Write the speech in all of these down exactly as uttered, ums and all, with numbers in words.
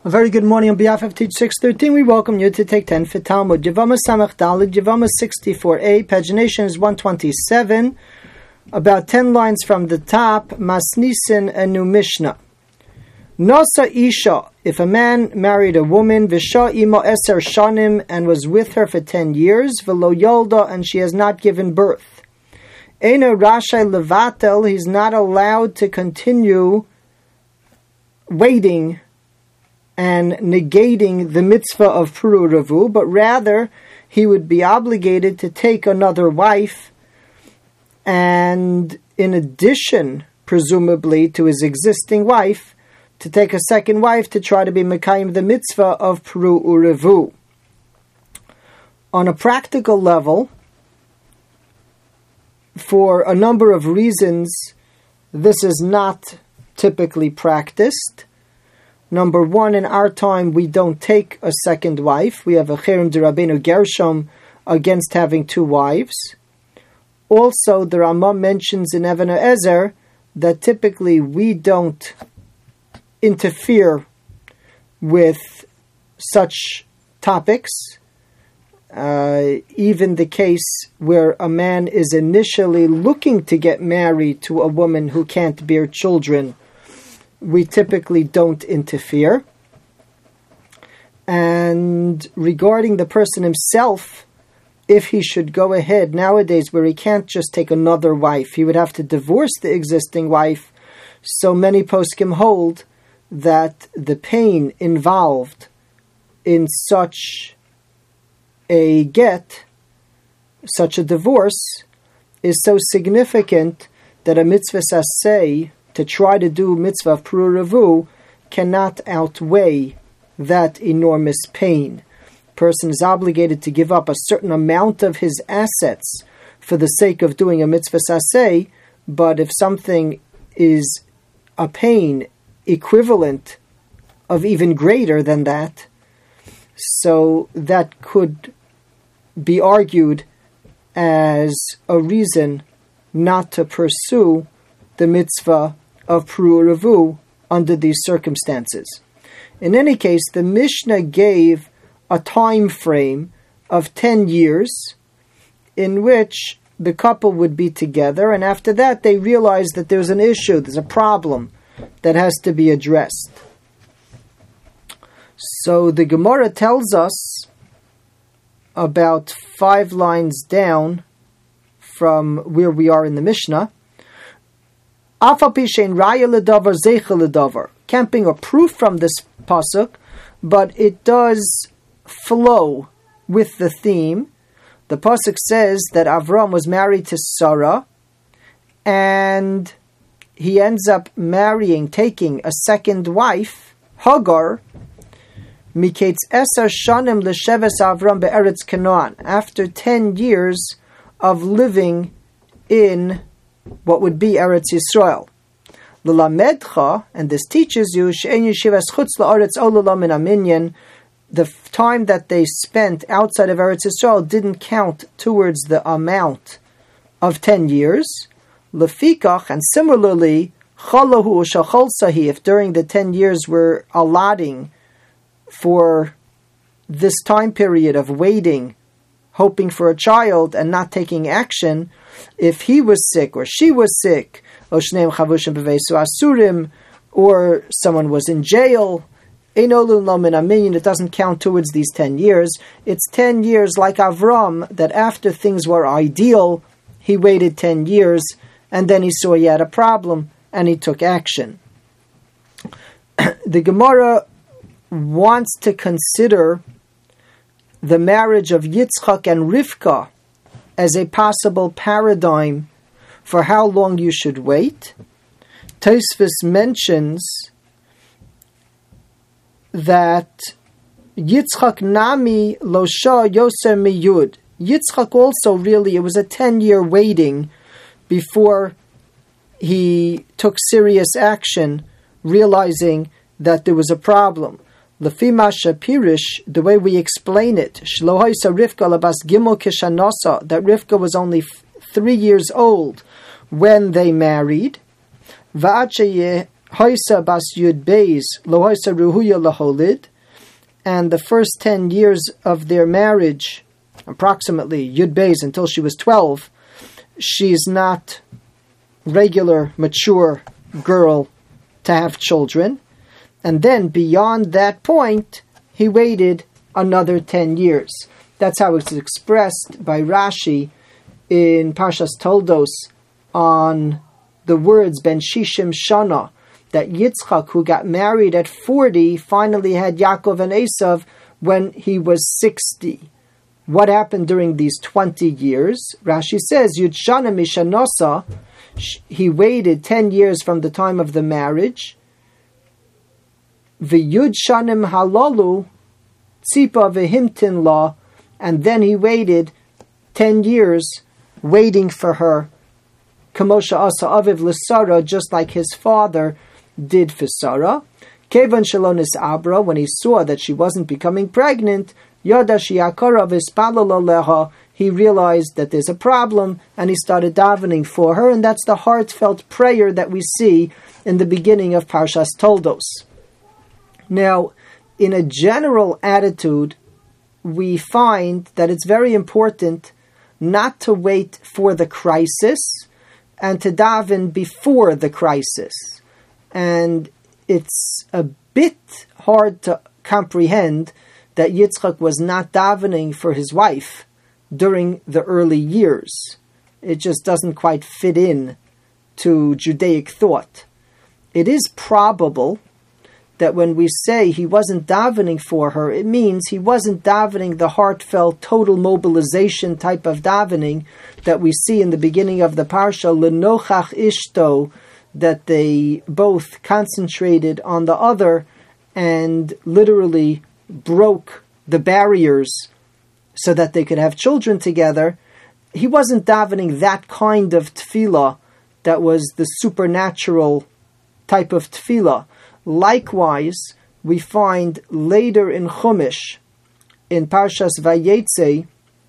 A very good morning on behalf of Teach six thirteen. We welcome you to take ten for Talmud. Yevamos Samach Daled, Yevamos sixty-four a, pagination is one twenty-seven, about ten lines from the top, Masnisin, a new Mishnah. Nasa Isha, if a man married a woman, Visha Imo Eser Shanim, and was with her for ten years, Velo Yolda, and she has not given birth. Eino Rashai Levatel, he's not allowed to continue waiting and negating the mitzvah of Puru Ravu, but rather he would be obligated to take another wife, and in addition, presumably, to his existing wife, to take a second wife to try to be Mekayim the mitzvah of Puru Ravu. On a practical level, for a number of reasons, this is not typically practiced. Number one, in our time, we don't take a second wife. We have a Cherem de Rabbeinu Gershom against having two wives. Also, the Rama mentions in Even HaEzer that typically we don't interfere with such topics. Uh, even the case where a man is initially looking to get married to a woman who can't bear children, we typically don't interfere. And regarding the person himself, if he should go ahead nowadays where he can't just take another wife, he would have to divorce the existing wife. So many poskim hold that the pain involved in such a get, such a divorce, is so significant that a mitzvah saseh, to try to do mitzvah of Puru Ravu, cannot outweigh that enormous pain. Person is obligated to give up a certain amount of his assets for the sake of doing a mitzvah saseh, but if something is a pain equivalent of even greater than that, so that could be argued as a reason not to pursue the mitzvah of Puru Ravu under these circumstances. In any case, the Mishnah gave a time frame of ten years in which the couple would be together, and after that they realized that there's an issue, there's a problem that has to be addressed. So the Gemara tells us about five lines down from where we are in the Mishnah, can't bring a proof from this pasuk, but it does flow with the theme. The pasuk says that Avram was married to Sarah, and he ends up marrying, taking a second wife, Hagar, Miketz Eser Shanim L'Sheves Avram Be'eretz Canaan, after ten years of living in what would be Eretz Yisrael. L'lamedcha, and this teaches you, she'en yeshivas chutz la'aretz olalam min aminyan, the time that they spent outside of Eretz Yisrael didn't count towards the amount of ten years. Lefikach, and similarly, chalahu u'shachol sahi, if during the ten years we're allotting for this time period of waiting, hoping for a child and not taking action, if he was sick or she was sick, or someone was in jail, it doesn't count towards these ten years. It's ten years like Avram, that after things were ideal, he waited ten years, and then he saw he had a problem, and he took action. The Gemara wants to consider the marriage of Yitzchak and Rivka as a possible paradigm for how long you should wait. Tosfos mentions that Yitzchak nami losha yoser miyud. Yitzchak also really, it was a ten-year waiting before he took serious action, realizing that there was a problem. Lefima Shapirish, the way we explain it, Shlohaisa Rivka labas gimel kishanasa, that Rivka was only f- three years old when they married. Va'acheye Haisa bas Yud Beis lo haisa ruhuya laholid, and the first ten years of their marriage, approximately Yud Beis until she was twelve, she's not regular, mature girl to have children. And then beyond that point, he waited another ten years. That's how it's expressed by Rashi in Parshas Toldos on the words Ben Shishim Shana, that Yitzchak, who got married at forty, finally had Yaakov and Esav when he was sixty. What happened during these twenty years? Rashi says, Yud Shana Mishanosa, he waited ten years from the time of the marriage. V'yud Shanim Halalu, Tzipa v'himtin la, and then he waited ten years waiting for her, Kamosha Asa Aviv L'Sara, just like his father did for Sarah. Kevan Shalonis Abra, when he saw that she wasn't becoming pregnant, Yada Shiakara V'Spalala Leha, he realized that there's a problem, and he started davening for her, and that's the heartfelt prayer that we see in the beginning of Parshas Toldos. Now, in a general attitude, we find that it's very important not to wait for the crisis and to daven before the crisis. And it's a bit hard to comprehend that Yitzchak was not davening for his wife during the early years. It just doesn't quite fit in to Judaic thought. It is probable that when we say he wasn't davening for her, it means he wasn't davening the heartfelt, total mobilization type of davening that we see in the beginning of the parsha, L'nochach ishto, that they both concentrated on the other and literally broke the barriers so that they could have children together. He wasn't davening that kind of tefillah that was the supernatural type of tefillah. Likewise, we find later in Chumash, in Parshas Vayetze,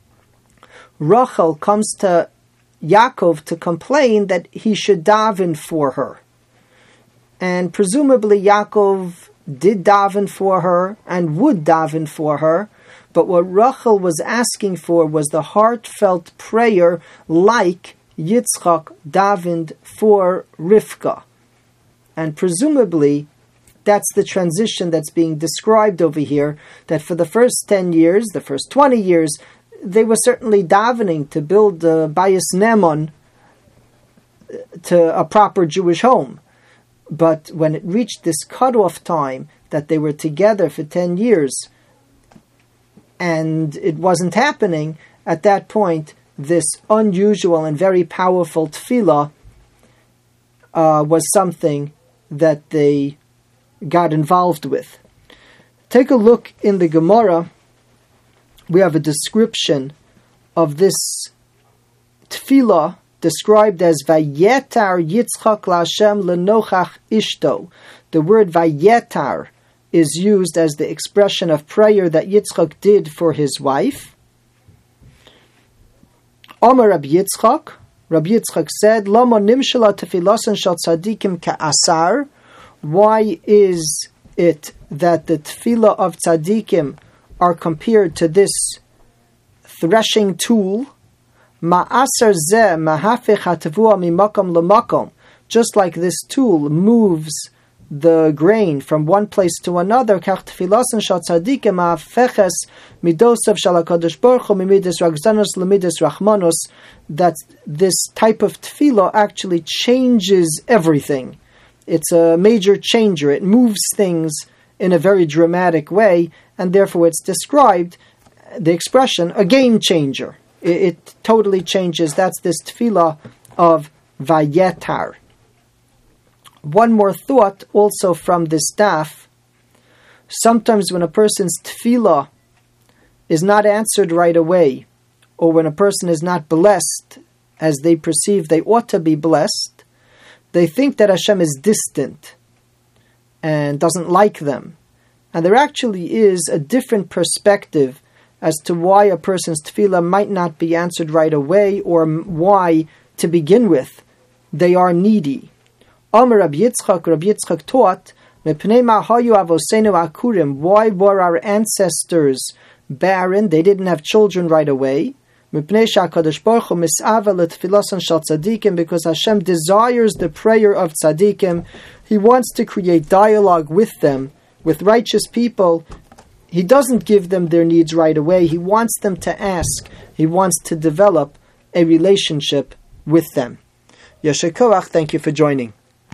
Rachel comes to Yaakov to complain that he should daven for her. And presumably Yaakov did daven for her and would daven for her, but what Rachel was asking for was the heartfelt prayer like Yitzchak davened for Rivka. And presumably that's the transition that's being described over here, that for the first ten years, the first twenty years, they were certainly davening to build a Bayis Nemon to a proper Jewish home. But when it reached this cutoff time that they were together for ten years and it wasn't happening, at that point, this unusual and very powerful tefillah uh, was something that they got involved with. Take a look in the Gemara. We have a description of this tefillah described as Vayetar Yitzchak Lashem Lenochach Ishto. The word Vayetar is used as the expression of prayer that Yitzchak did for his wife. Omer Rabbi Yitzchak, Rabbi Yitzchak said, Lama nimshala tefilasan shal tzadikim ka'asar. Why is it that the tefillah of tzadikim are compared to this threshing tool? Ma'asar zeh mahafech hatavua mimakom lemakom. Just like this tool moves the grain from one place to another, kach tefilasan shal tzadikim ma'afeches midosav shal HaKadosh Baruch Hu mimidas ragzanos lemidas rachmanos. That this type of tefillah actually changes everything. It's a major changer. It moves things in a very dramatic way, and therefore it's described, the expression, a game changer. It, it totally changes. That's this tefillah of Vayetar. One more thought also from this daf. Sometimes when a person's tefillah is not answered right away, or when a person is not blessed as they perceive they ought to be blessed, they think that Hashem is distant and doesn't like them. And there actually is a different perspective as to why a person's tefillah might not be answered right away, or why, to begin with, they are needy. Amar Rabbi Yitzchak, Rabbi Yitzchak taught, why were our ancestors barren? They didn't have children right away. Because Hashem desires the prayer of tzaddikim. He wants to create dialogue with them, with righteous people. He doesn't give them their needs right away. He wants them to ask. He wants to develop a relationship with them. Yasher Koach, thank you for joining.